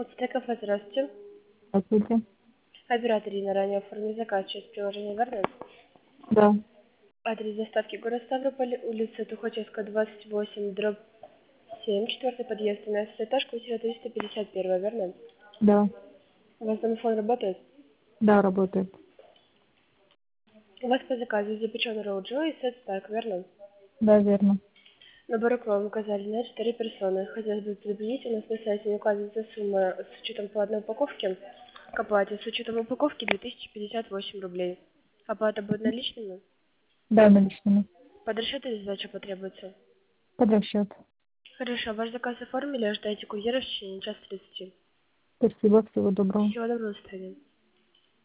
Фудстеков, здравствуйте. Здравствуйте. Оператор на ранее оформили заказ через приложение Гарнет. Да, Адрес доставки город Ставрополь, улица Тухачевская, 28, дробь 7, четвертый подъезд, 12 этаж, квартира 351, верно? да, У вас домофон работает? да, работает. У вас по заказу запеченный ролл Джо и сет стак, верно? Да, верно. Набор вам указали на 4 персоны. Хотелось бы предупредить, у нас на сайте не указывается сумма с учетом по одной упаковке. К оплате с учетом упаковки 2058 рублей. Оплата будет наличными? Да, наличными. Под расчет или сдача потребуется? Под расчет. Хорошо, ваш заказ оформили, ожидайте курьера в течение часа 30. Спасибо, всего доброго. Всего доброго, до свидания.